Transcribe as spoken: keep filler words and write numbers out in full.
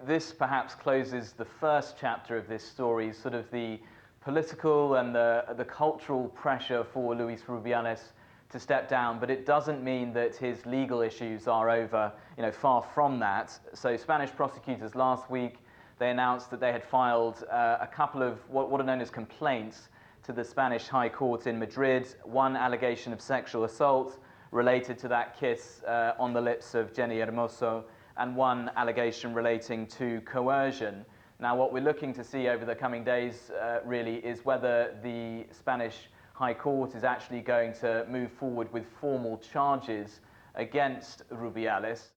this perhaps closes the first chapter of this story, sort of the political and the, the cultural pressure for Luis Rubiales to step down, but it doesn't mean that his legal issues are over, you know, far from that. So Spanish prosecutors last week, they announced that they had filed uh, a couple of what, what are known as complaints to the Spanish High Court in Madrid, one allegation of sexual assault related to that kiss uh, on the lips of Jenni Hermoso, and one allegation relating to coercion. Now, what we're looking to see over the coming days uh, really is whether the Spanish High Court is actually going to move forward with formal charges against Rubiales.